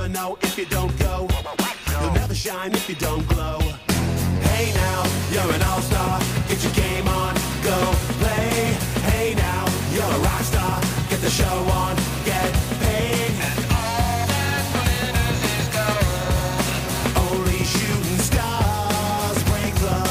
know if you don't go. You'll never shine if you don't glow. Hey now, you're an all-star. Get your game on, go play. Hey now, you're a rock star. Get the show on, get paid. And all that glitters is gold. Only shooting stars break the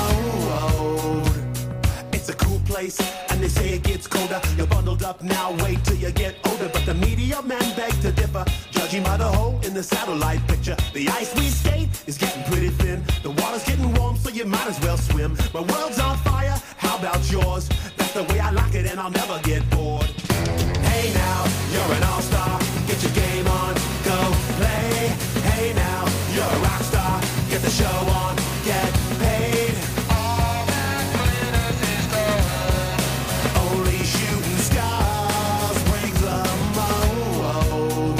mold. It's a cool place, and they say it gets colder. You're bundled up now, wait till you get older. But the media men beg to differ, judging by the hole in the satellite picture. The ice we skate is getting pretty thin. The water's getting warm, so you might as well swim. My world's on fire, how about yours? That's the way I like it, and I'll never get bored. Hey now, you're an all-star. Get your game on, go play. Hey now, you're a rock star. Get the show on, get paid. All that glitters is gold. Only shooting stars break the mold.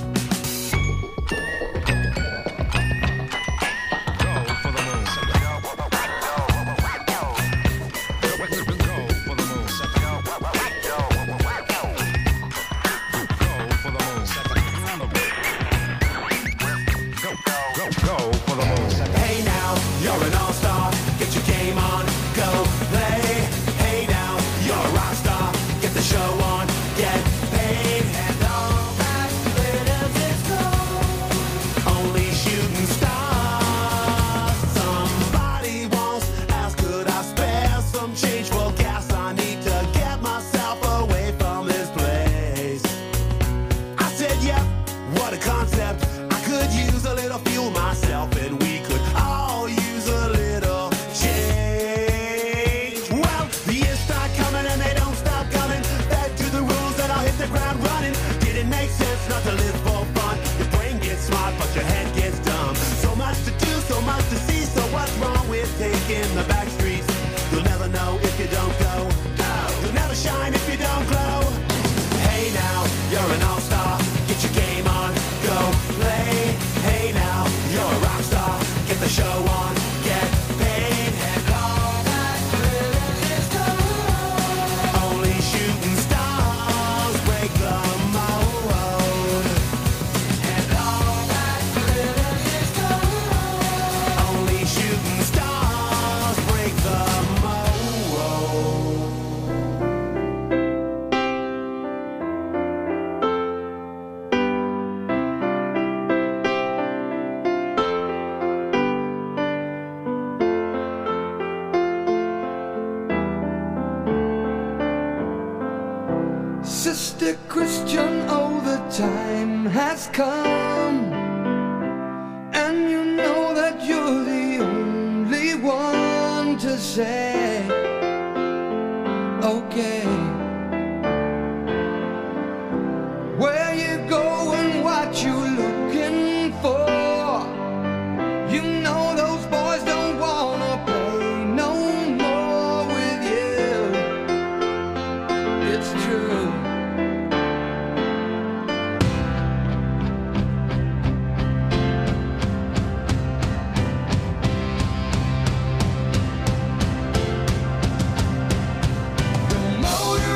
Go for the moon. Hey now, you're an all-star. Get your game on, go play. Hey now, you're a rock star. Get the show on, get paid. And all that glitters is gold. Only shooting stars. Somebody once asked, could I spare some change for gas? I need to get myself away from this place. I said, yep, what a concept. I could use a little fuel myself, and we could all use a little change. Well, the years start coming and they don't stop coming. Back to the rules that I'll hit the ground running. Didn't make sense not to live for fun. Your brain gets smart, but your head gets dumb. So much to do, so much to see. So what's wrong with taking the back streets? You'll never know if you don't go. You'll never shine if you don't glow. Hey now, you're an all-star. Get your game on, go play. Hey now, you're a rock star. Get the show on, get paid. And all that glitters is gold. Only shooting stars break the mold. And all that glitters is gold. Only shooting stars break the mold. Sister Christian, oh, the time has come, and you know that you're the only one to say, okay. Where you going, what you looking for? You know those boys don't wanna play no more with you. It's true. The motor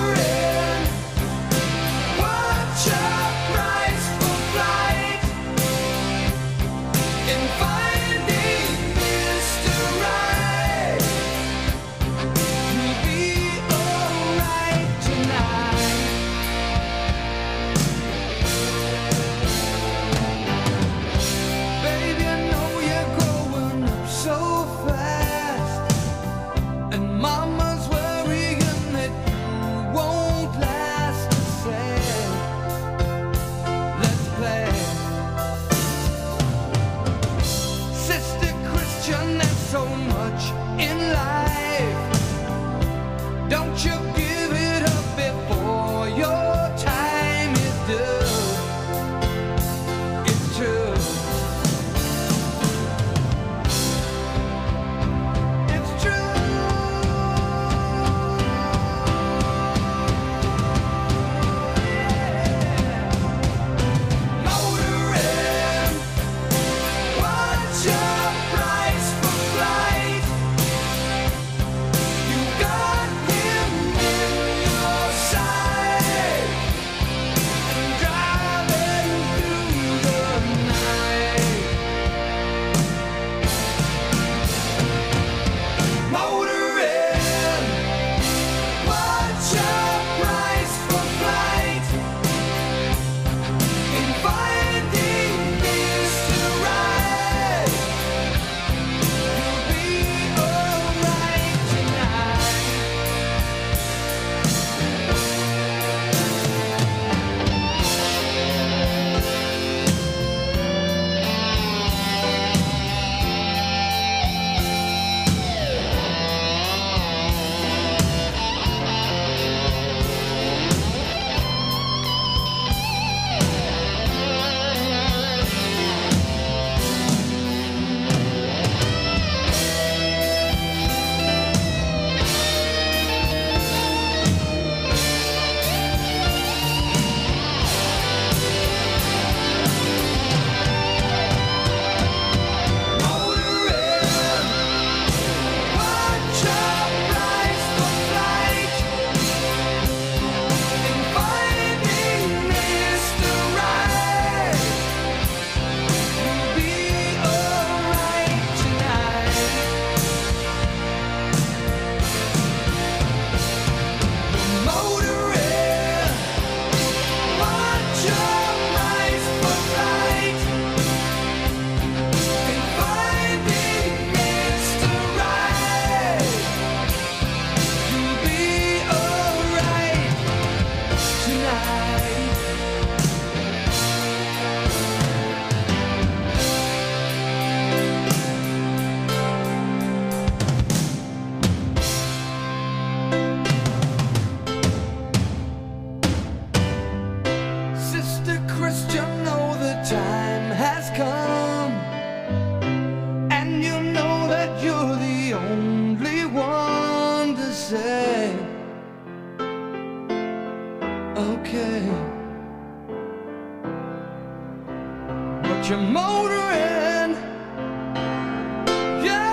you're motoring. Yeah,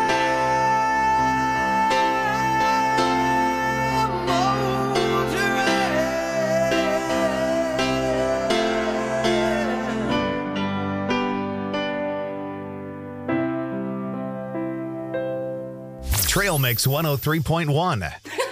motoring. Trail Mix 103.1.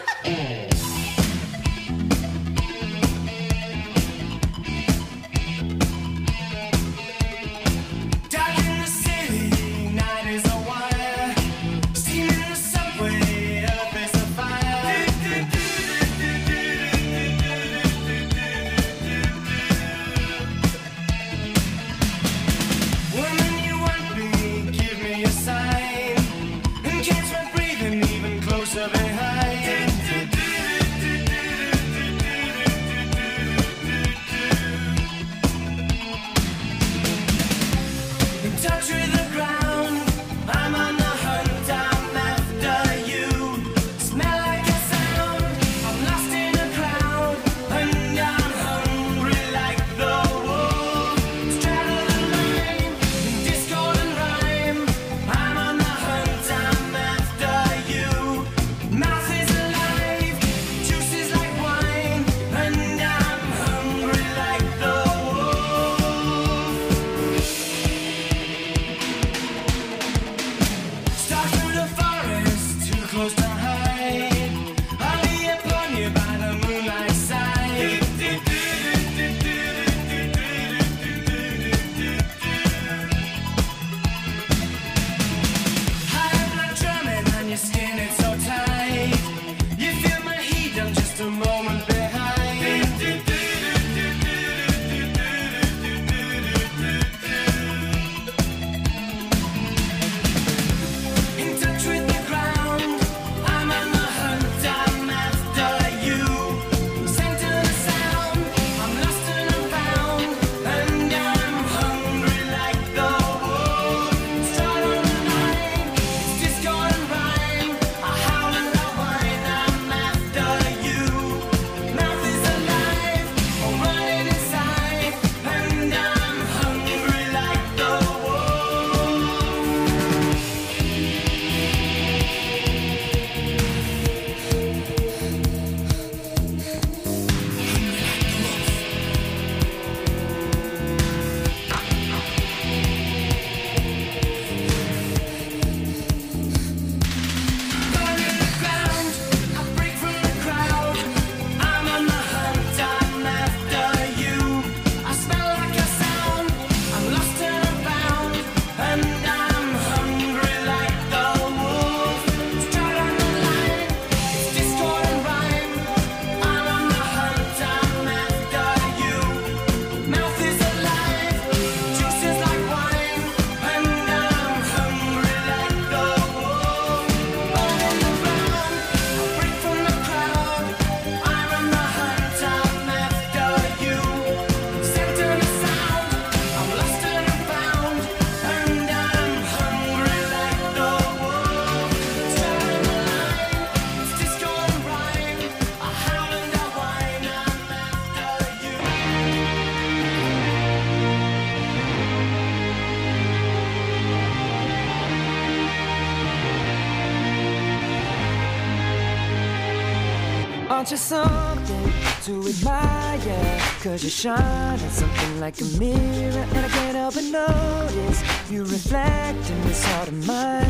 Aren't you something to admire? 'Cause you shine at something like a mirror, and I can't help but notice you reflect in this heart of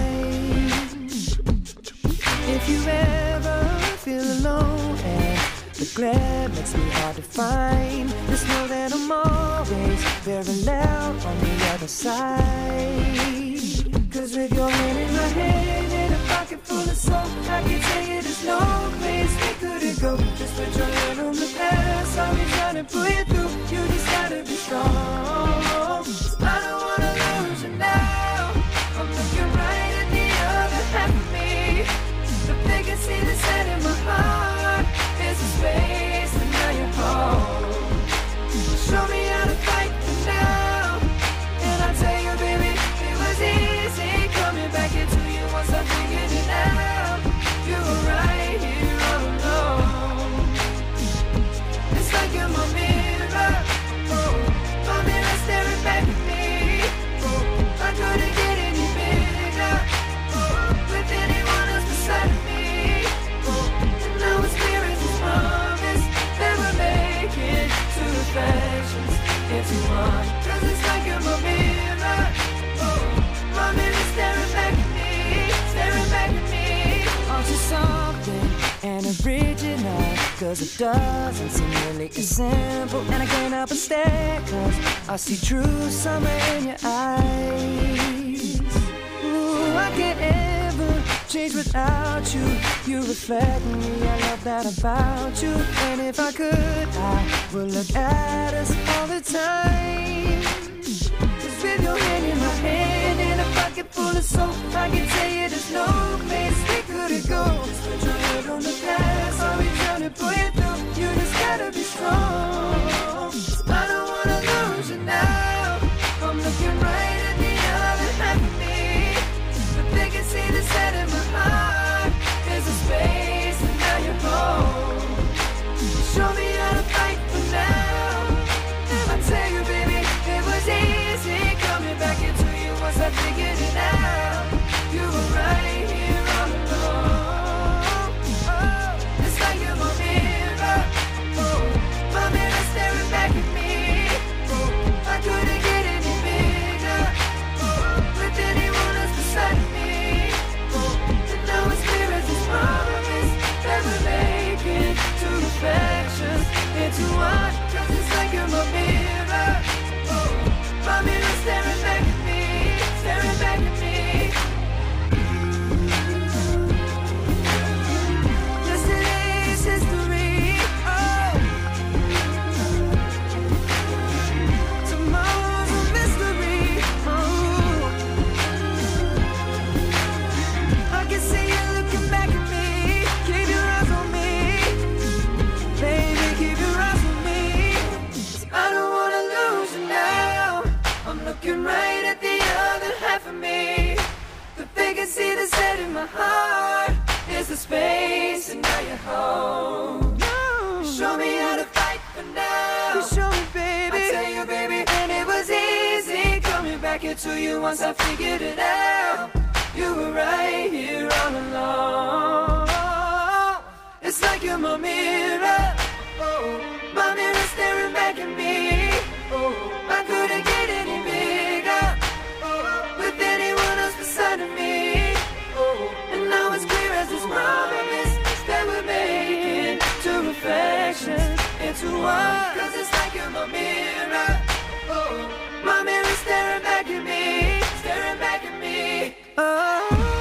mine. If you ever feel alone and the glare makes me hard to find, just know that I'm always very loud on the other side. 'Cause with your hand in my hand and a pocket full of soul, I can tell you there's no place we couldn't go. Just put your hand on the past, I'll be trying to pull you through. You just gotta be strong. I don't wanna lose you now. I'm looking right at the other half of me. The vacancy that's set in my heart is a space, and now you're home. Show me how to fight for now, and I'll tell you, baby, it was easy coming back into you once I figured it out. You were right here all alone. It's like you're my mirror, oh, my mirror. 'cause it doesn't seem really as simple. And I can't help but stare, 'cause I see true summer in your eyes. Ooh, I can't ever change without you. You reflect me, I love that about you. And if I could, I would look at us all the time. Just with your hand in my hand and a pocket full of soap, I can tell you there's no place we couldn't go. Just put your head on the past, I'll be trying to pull you through. You just gotta be strong. I don't wanna lose you now. I'm looking right at the other half of me, but they can see the set in my heart. There's a space and now you're home. Show me how to fight for now. I tell you, baby, it was easy coming back into you once I figured it out. You were right here all along. Oh, it's like you're my mirror. Oh, my mirror staring back at me. Oh, I couldn't get any bigger. Oh, with anyone else beside me. Oh, and now it's clear as this promise that we're making two reflections into one. 'Cause it's like you're my mirror. Oh, my mirror staring back at me, staring back at me. Yesterday's history. Oh, tomorrow's a mystery. Oh, I can see you looking back at me. Keep your eyes on me, baby. Keep your eyes on me. I don't wanna lose you now. I'm looking right at the other half of me, but they can see the set in my heart. There's the space and now you're home. You show me how to fight for now. You show me, baby. I tell you, baby, and it was easy coming back into you once I figured it out. You were right here all along. It's like you're my mirror. Oh, my mirror staring back at me. Oh, I couldn't get any bigger. Oh, with anyone else beside of me. Oh, and now it's clear as this promise that we're making two reflections into one. 'Cause it's like you're my mirror. Oh, my mirror staring back at me, staring back at me. Oh.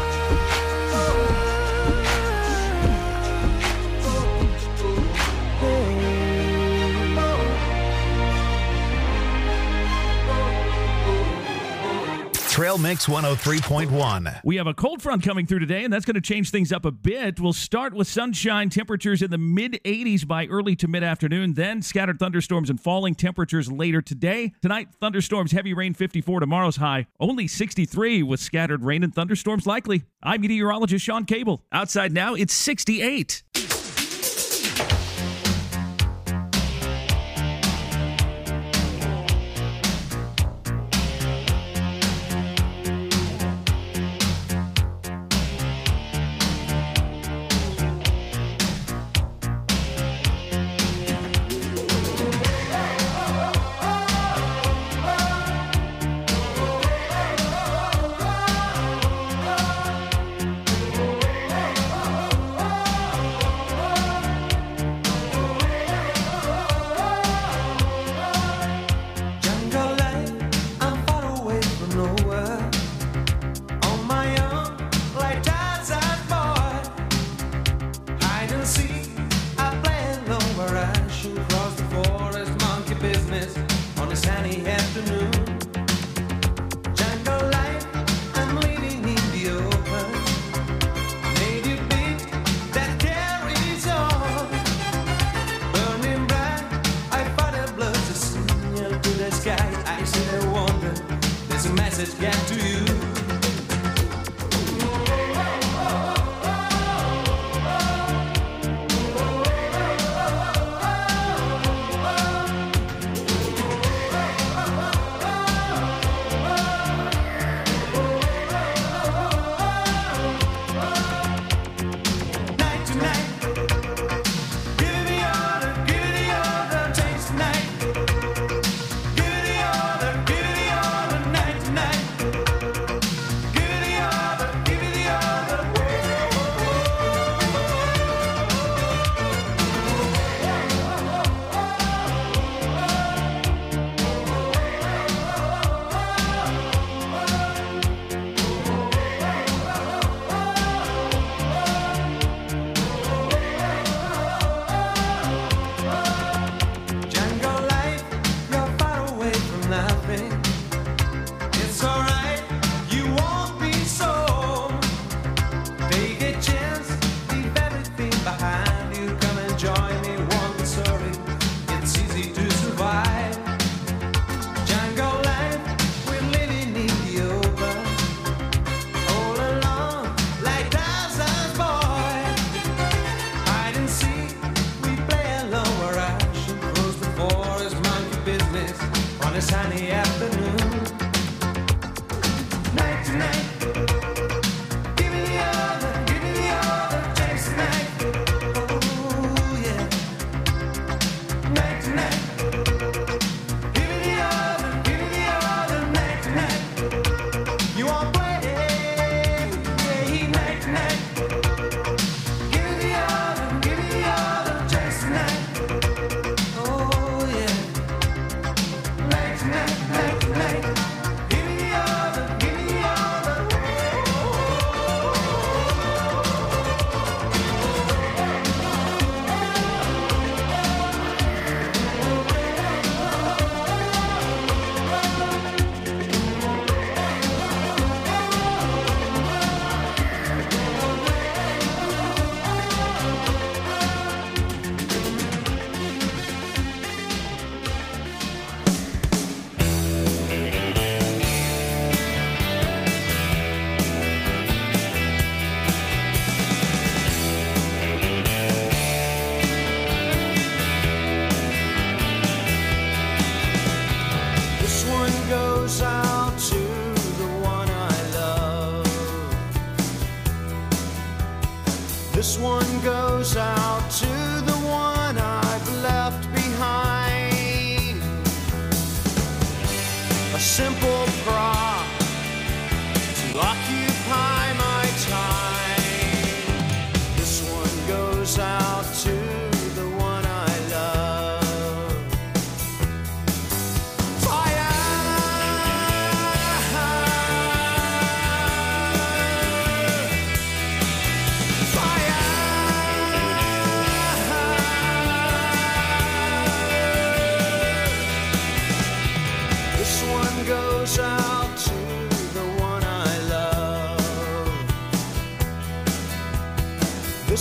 Trail Mix 103.1. We have a cold front coming through today, and that's going to change things up a bit. We'll start with sunshine, temperatures in the mid-80s by early to mid-afternoon, then scattered thunderstorms and falling temperatures later today. Tonight, thunderstorms, heavy rain, 54. Tomorrow's high, only 63 with scattered rain and thunderstorms likely. I'm meteorologist Sean Cable. Outside now, it's 68.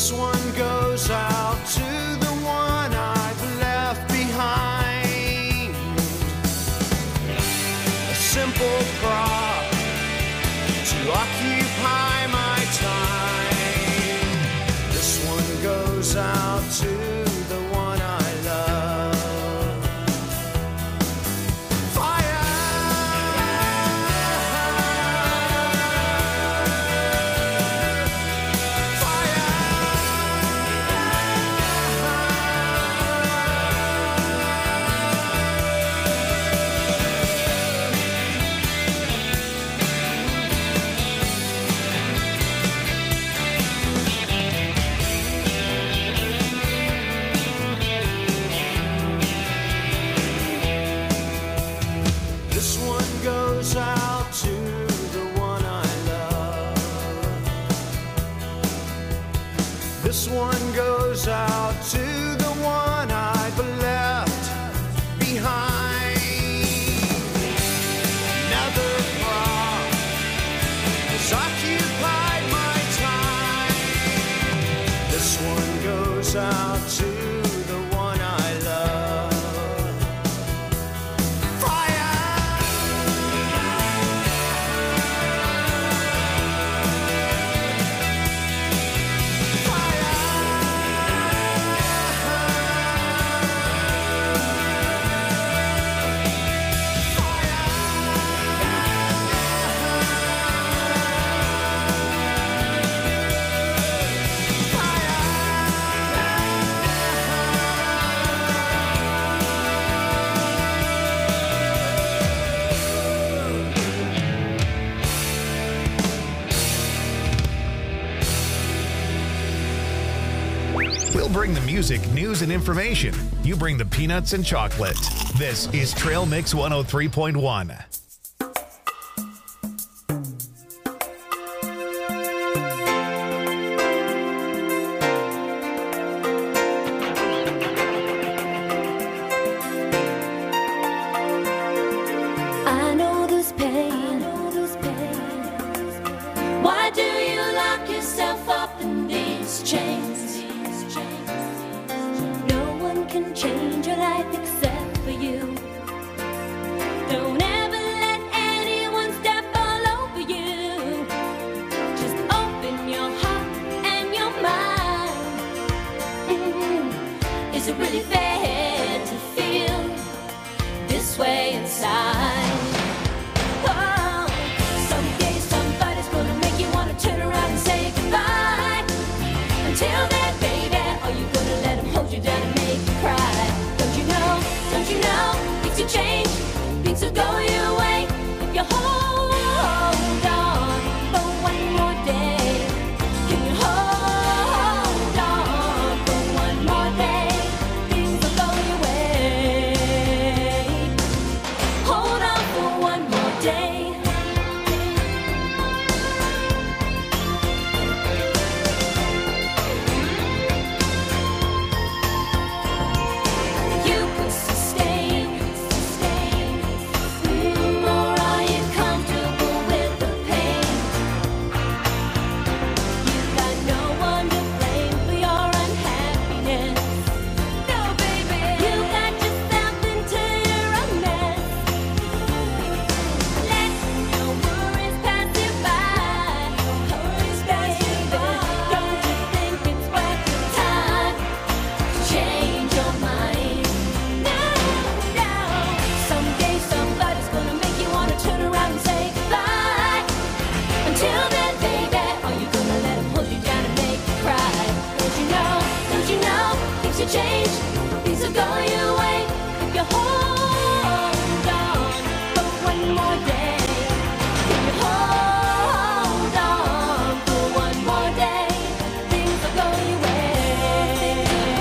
This one goes out to the one I've left behind. A simple prop to occupy my time. This one goes out to the one I love. This one goes out to the one I love. This one goes out to the one I've left behind. Another prop has occupied my time. This one goes out to the one I love. We'll bring the music, news, and information. You bring the peanuts and chocolate. This is Trail Mix 103.1. I know this pain. Why do you lock yourself up in these chains? No one can change your life except for you. Don't ever let anyone step all over you. Just open your heart and your mind. Is it really fair to feel this way inside? Oh, someday somebody's gonna make you wanna turn around and say goodbye. Until then, baby, are you gonna let him hold you down and make you cry? Don't you know, things will change, things will go your way if you hold on for one more day. Can you hold on for one more day? Things will go your way. Hold on for one more day. You could sustain, or are you comfortable with the pain? You've got no one to blame for your unhappiness. No, baby, you got yourself into a mess. Let your worries pass you by. Don't you think it's worth your time to change your mind? No. Someday somebody's gonna make you wanna turn around and say goodbye. Until then, baby, are you gonna let him hold you down and make you cry? Don't you know, things will change, things will go your way if you hold on for one more day. If you hold on for one more day, things will go your way.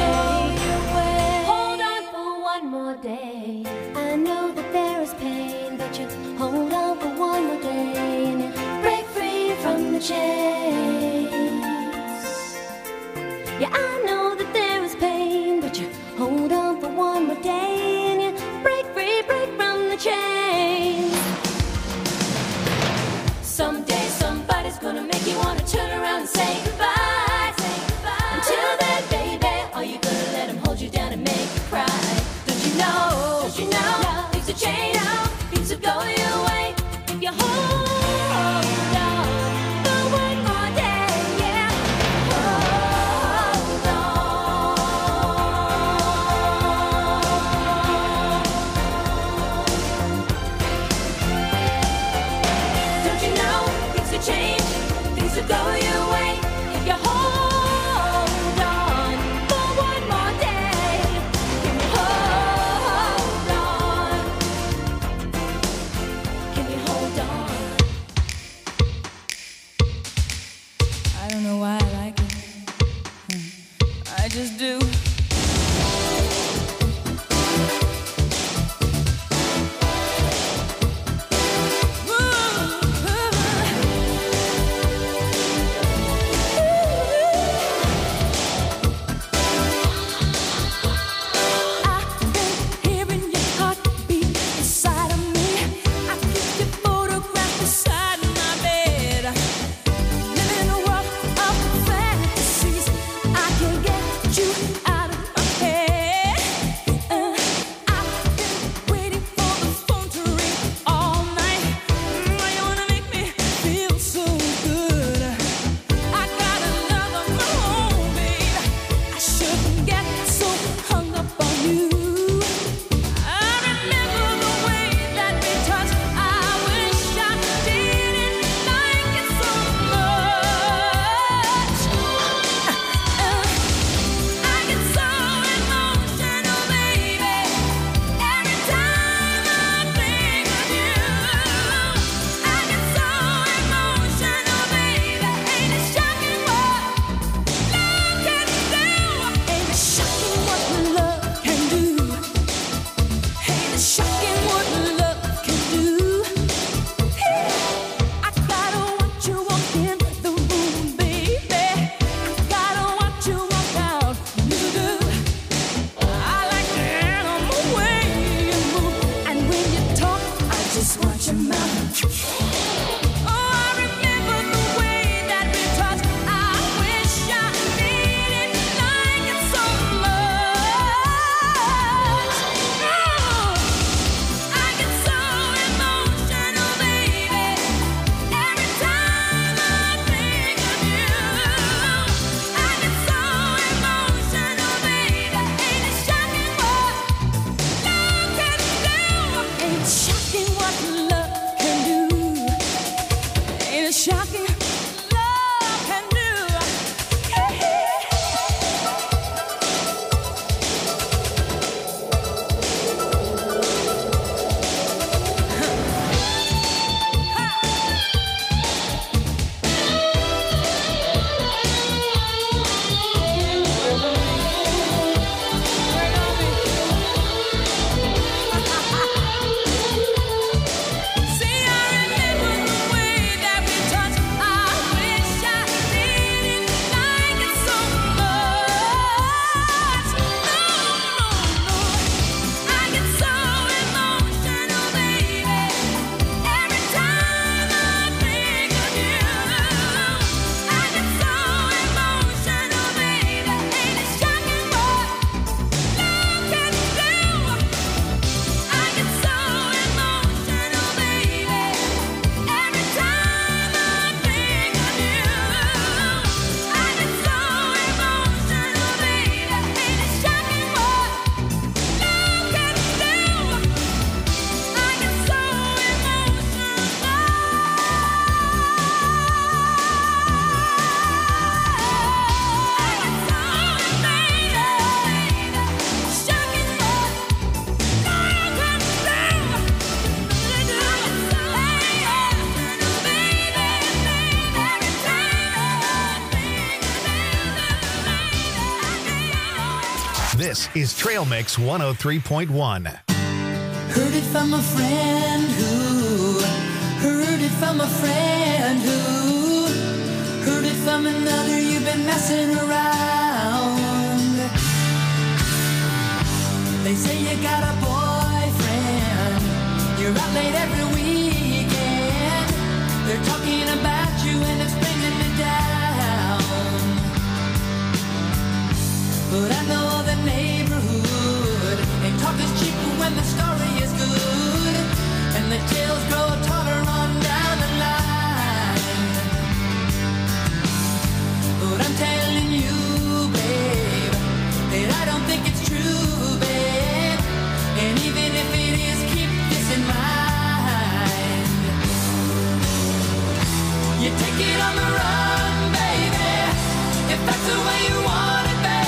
Hold on for one more day. I know that there is pain, but you hold on for one more day and you break free from the chains. Yeah, I know that there is pain, but you hold on for one more day and you break from the chains. Someday somebody's gonna make you wanna turn around and say goodbye. it's shocking. Love can do. This is Trail Mix 103.1. Heard it from a friend who heard it from a friend who heard it from another. You've been messing around. They say you got a boyfriend. You're out late every weekend. They're talking about you and it's bringing me down. But I know the neighborhood, and talk is cheap when the story is good, and the tales grow taller on down the line. But I'm telling you, babe, that I don't think it's true, babe. And even if it is, keep this in mind. You take it on the run, baby, if that's the way you want it, baby.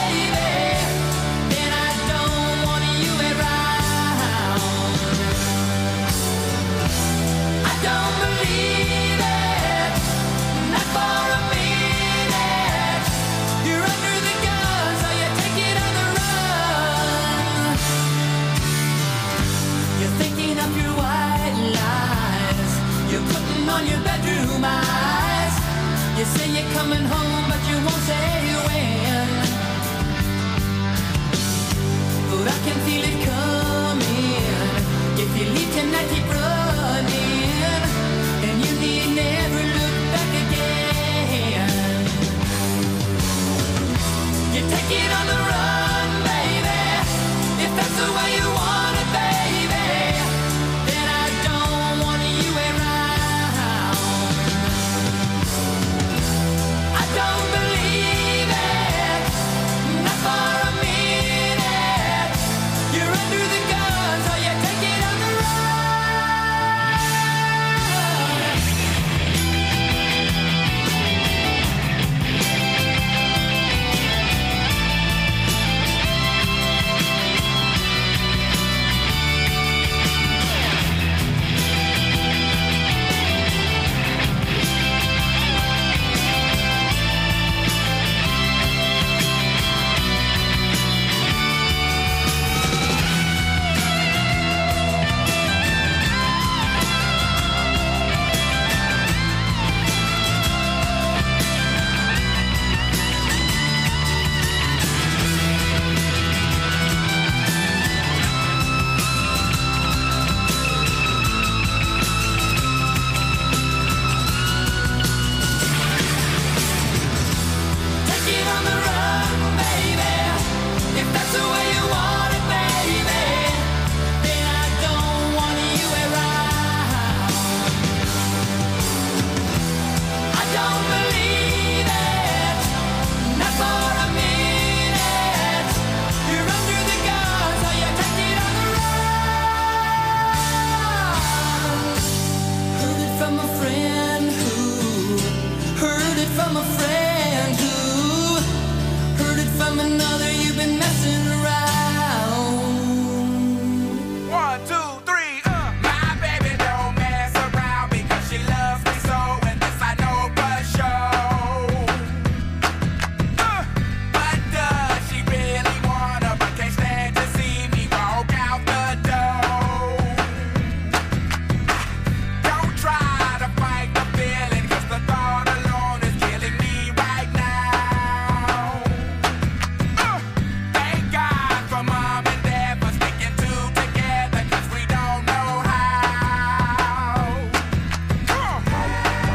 Don't believe it, not for a minute. You're under the gun, so you take it on the run. You're thinking of your white lies. You're putting on your bedroom eyes. You say you're coming home, but you won't say when. But I can feel it coming. If you leave tonight, keep running. Never look back again. You take it on the run, baby. If that's the way you want it, baby, then I don't want you around. I don't believe it, not for a minute. You're under the gun, so you take it on the run. From a friend who from a friend who heard it from another. You've been messing around. 1, 2, 3, My baby don't mess around because she loves me so, and this I know for sure. But does she really wanna? But can't stand to see me walk out the door. Don't try to fight the feeling, 'cause the thought alone is killing me right now. Thank God for mom and dad for sticking two together, 'cause we don't know how. Come on.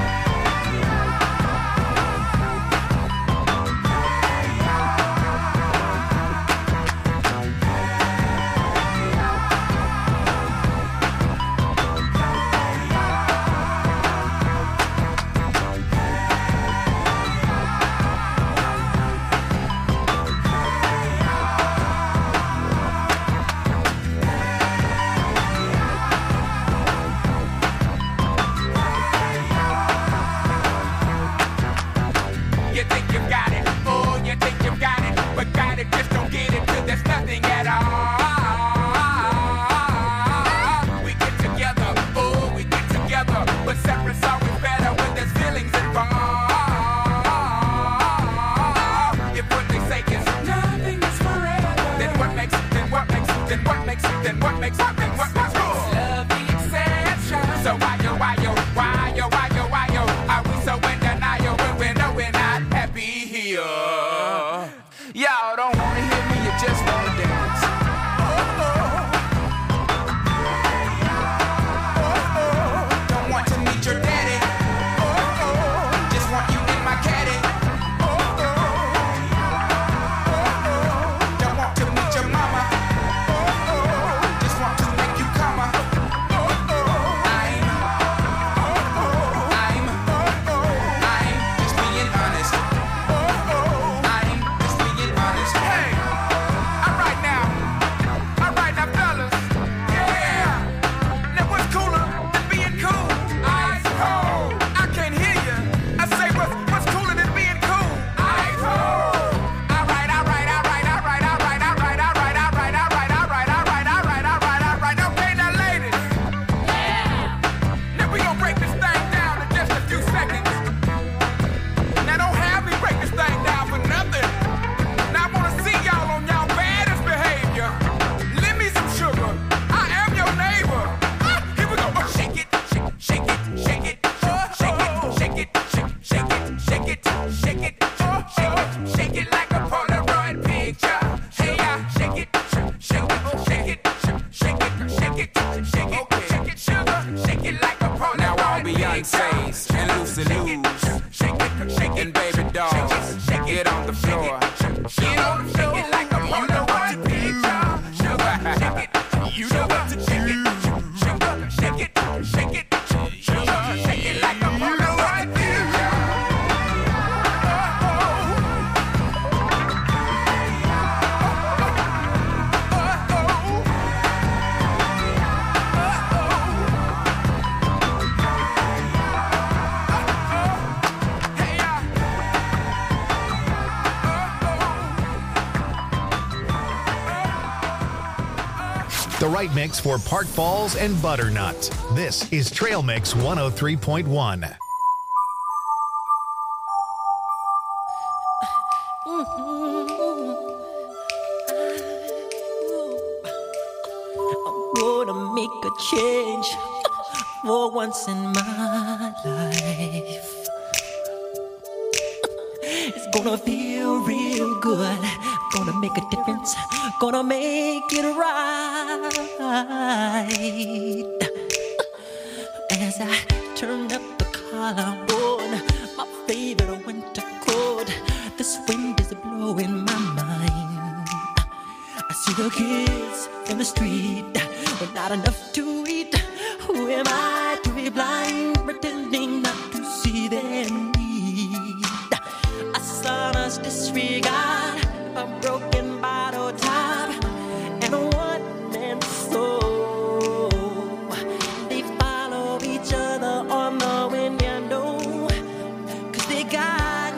You think you've got it, oh, you think you've got it, but got it, just don't get it, 'cause there's nothing at all. We get together, oh, we get together, but separate's always better when there's feelings involved. If what they say is nothing is forever, then what makes it, then what makes it, then what makes it, then what makes it, then what makes it? Love the exception. So why yo, are we so in denial when we know we're not happy here? Y'all don't wanna hear me, you just wanna dance. Don't want to meet your daddy. Just want you in my caddy. Don't want to meet your mama. Just want to make you come. I'm just being honest. I'm just being honest. Hey, all right now, fellas. Yeah. Now what's cooler than being cool? Ice cold. I can't hear you. I say what's cooler than being cool? Ice cold. All right. Okay, now ladies. Now we gonna break this thing down in just a few seconds. Now don't have me break this thing down for nothing. Now I wanna see y'all on y'all baddest behavior. Lend me some sugar. I am your neighbor. Here we go. Shake it, shake it, shake it, shake it, shake it, shake it, shake it, shake it, shake it like a Polaroid picture. Hey, shake it, shake it, shake it, shake it, shake it, shake it, sugar, shake it like a Polaroid. Now all Beyonce's and Lucy Lou's and baby dolls, get on the floor. Get on the floor. Shake it like a Polaroid picture. Sugar, shake it. You know what to do. Sugar, shake it, shake it, sugar, shake it like a Polaroid picture. The right mix for Park Falls and Butternut. This is Trail Mix 103.1. I'm gonna make a change for once in my life. It's gonna feel real good. Gonna make a difference. Gonna make it right. As I turn up the collarbone, my favorite winter coat. This wind is blowing my mind. I see the kids in the street with not enough to eat. Who am I to be blind, pretending not to see their need? A son's disregard, a broken bottle top, and a one-man soul. They follow each other on the wind, you know, 'cause they got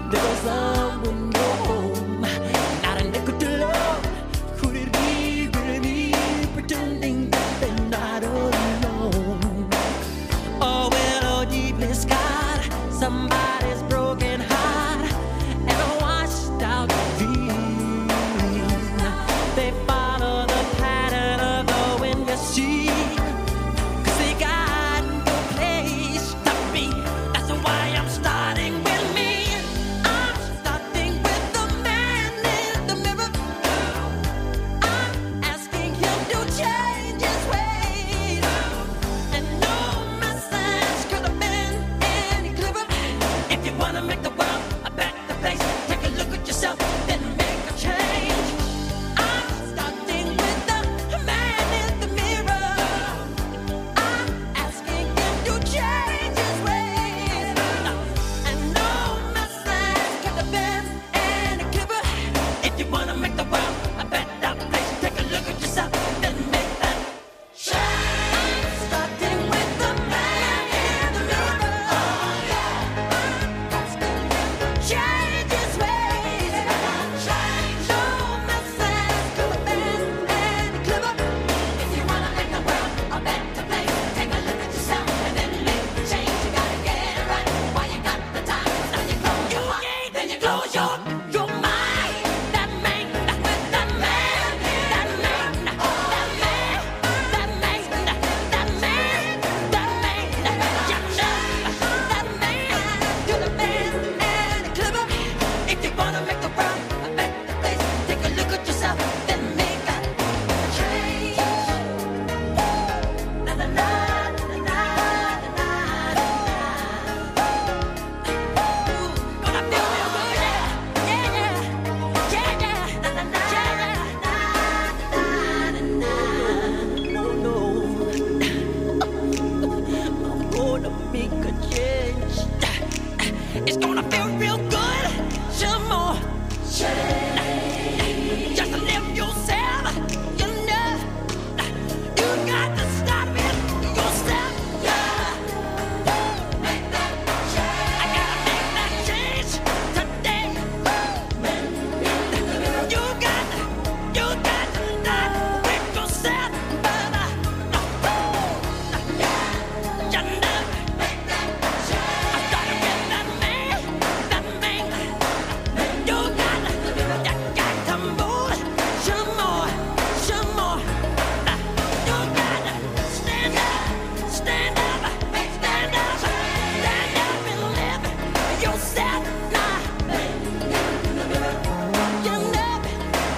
there was someone go home. Not a nickel to love. Could it be really me pretending that they're not alone? Oh, well, oh, deeply scarred, somebody's broken heart and a washed out dream. They follow the pattern of the wind you see, 'cause they got no place to be. That's why I'm starting with me. I'm starting with the man in the mirror. I'm asking him to change his ways. And no message could have been any clearer. If you wanna make the world a better place, take a look at yourself, then make a change. I'm starting with the man in the mirror. I'm asking him to change his ways. And no message could have been any clearer. If you wanna make the world a better place, take a look at yourself, then make that change. I'm starting with the man in the mirror. I'm asking him to change his ways. No message could have been any clearer. If you wanna make the world a better place, take a look at yourself and then make the change. You gotta get it right while you got the time. Now you close your heart, then you close your mind. That man, that man, that man, that man, that man, that man, that man, that man, you know, that man could have been any clearer. If you wanna make the world a better place, take a look at yourself, then make that change. Na na na na na na na. Gonna feel real good, yeah, yeah, yeah, yeah. Na na na na na na. No, no. I'm gonna make a change. It's gonna feel real good. Some more change. Just to live yourself. You know, you got to stop it yourself. Yeah. Make that change. I gotta make that change today. You got to not with yourself, brother. You know, make that change. I started with that man. You got to move some more. You got to stand up, stand up and live yourself now. You know it.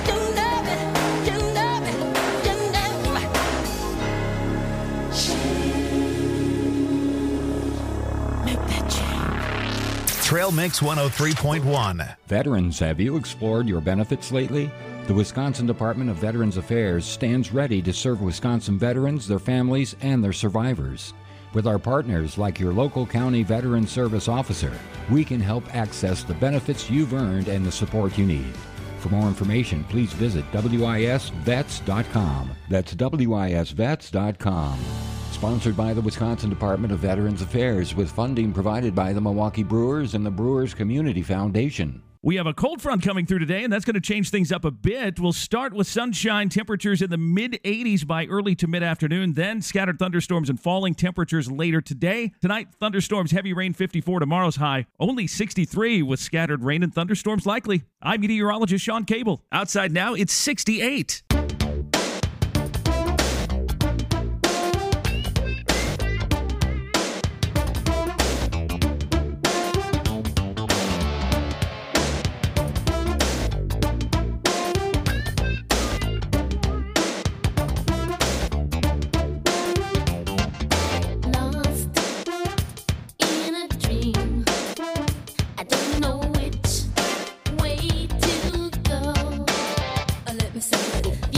Make that change. Trail Mix 103.1. Veterans, have you explored your benefits lately? The Wisconsin Department of Veterans Affairs stands ready to serve Wisconsin veterans, their families, and their survivors. With our partners like your local county veteran service officer, we can help access the benefits you've earned and the support you need. For more information, please visit wisvets.com. That's wisvets.com. Sponsored by the Wisconsin Department of Veterans Affairs with funding provided by the Milwaukee Brewers and the Brewers Community Foundation. We have a cold front coming through today, and that's going to change things up a bit. We'll start with sunshine, temperatures in the mid-80s by early to mid-afternoon, then scattered thunderstorms and falling temperatures later today. Tonight, thunderstorms, heavy rain, 54. Tomorrow's high, only 63 with scattered rain and thunderstorms likely. I'm meteorologist Sean Cable. Outside now, it's 68. Let me say it.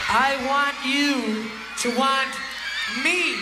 I want you to want me.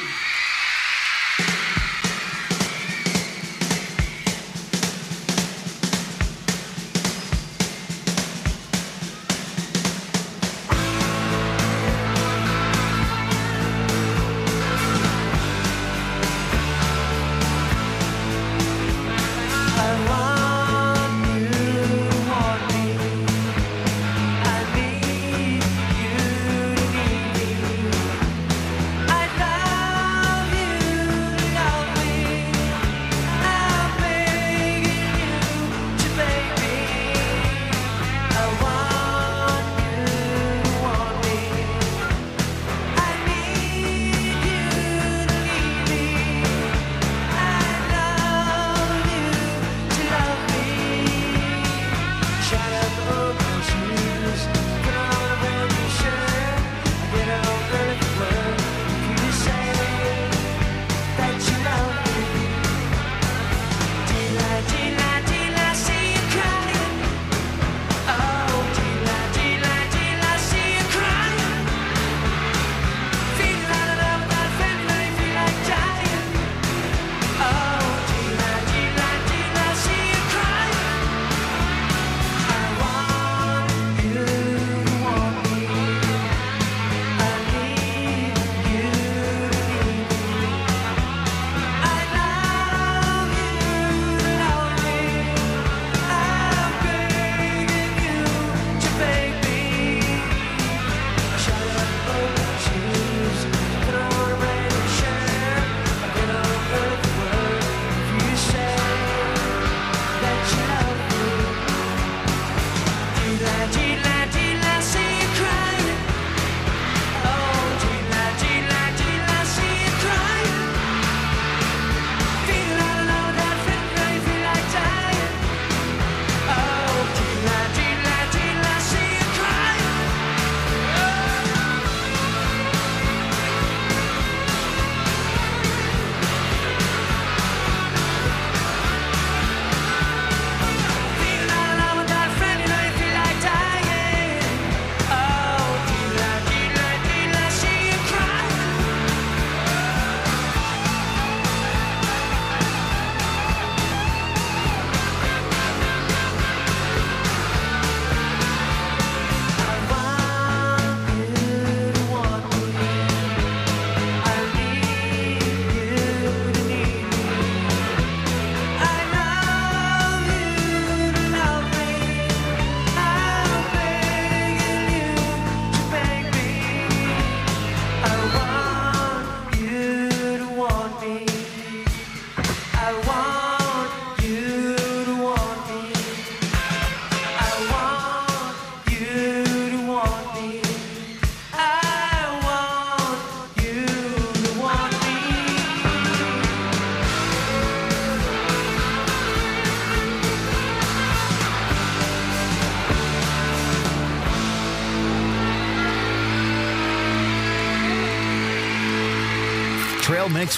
Trail Mix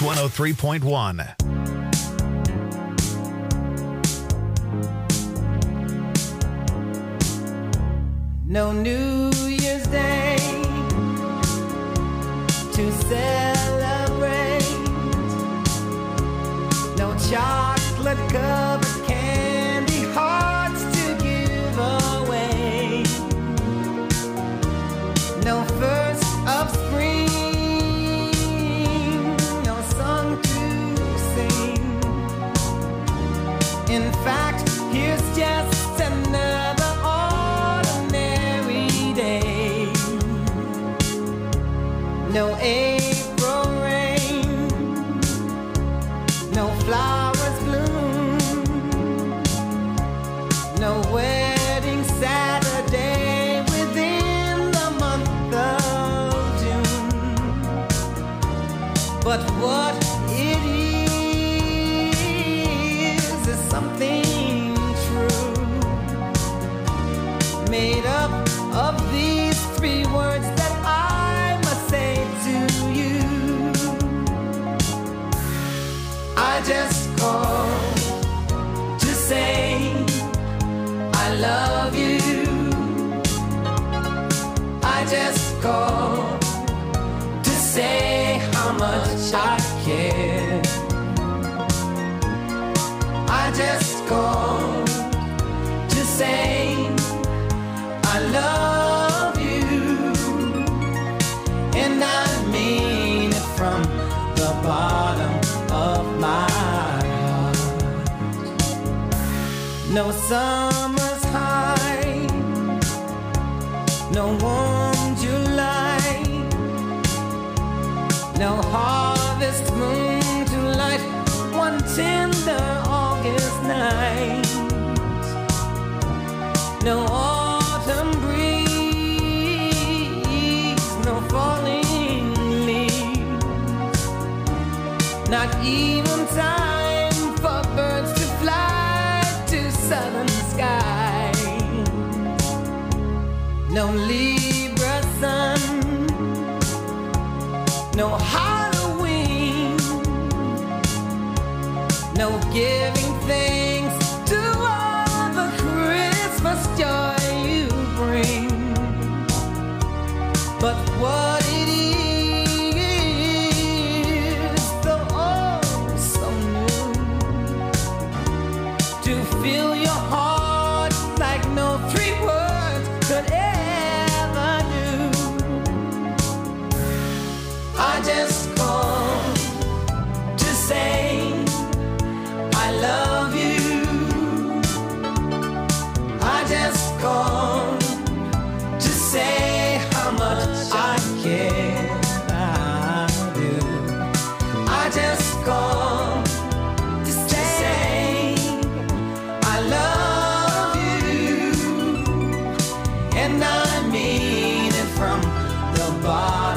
103.1. No New Year's Day to celebrate. No chocolate covered candy hearts to give away. No first of spring. No song to sing. In fact, here's just another no April rain, no flowers bloom, no wedding Saturday within the month of June. But what it is something true, made up of these three words that I must say to you. I just called to say I love you. I just called to say how much I care. I just called to say I love you, and I mean it from the bottom of my heart. No summer's high, no warm July, no harvest moon to light one tender August night, no autumn breeze, no falling leaves, not even time for birds to fly to southern skies, no Libra sun, no Halloween, no giving thanks to all the Christmas joy you bring. But what it is, though oh so new, to fill your heart like no three words could ever do. I just called to say I love you. I just called to say how much I care. I do. I just called to say I love you, and I mean it from the bottom